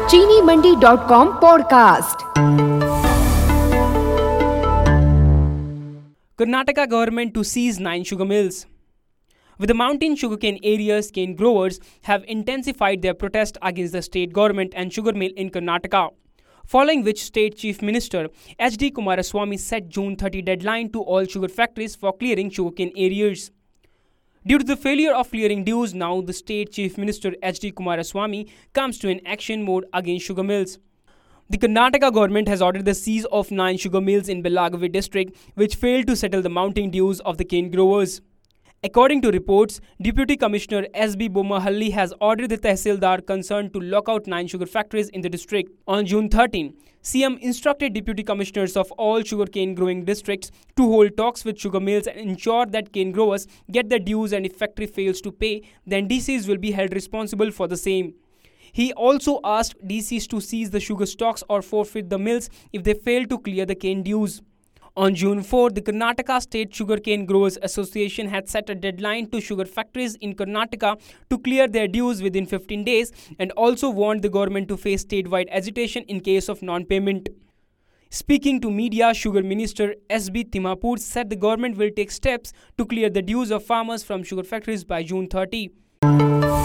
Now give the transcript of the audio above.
चीनीमंडी.com podcast. Karnataka government to seize 9 sugar mills. With the mountain sugarcane areas, cane growers have intensified their protest against the state government and sugar mill in Karnataka, following which State Chief Minister H.D. Kumaraswamy set June 30 deadline to all sugar factories for clearing sugarcane areas. Due to the failure of clearing dues, now the State Chief Minister H.D. Kumaraswamy comes to an action mode against sugar mills. The Karnataka government has ordered the seize of 9 sugar mills in Belagavi district, which failed to settle the mounting dues of the cane growers. According to reports, Deputy Commissioner S.B. Bomahalli has ordered the Tehsildar concerned to lock out 9 sugar factories in the district. On June 13, CM instructed Deputy Commissioners of all sugarcane growing districts to hold talks with sugar mills and ensure that cane growers get their dues, and if factory fails to pay, then DCs will be held responsible for the same. He also asked DCs to seize the sugar stocks or forfeit the mills if they fail to clear the cane dues. On June 4, the Karnataka State Sugarcane Growers Association had set a deadline to sugar factories in Karnataka to clear their dues within 15 days and also warned the government to face statewide agitation in case of non-payment. Speaking to media, Sugar Minister S.B. Timapur said the government will take steps to clear the dues of farmers from sugar factories by June 30.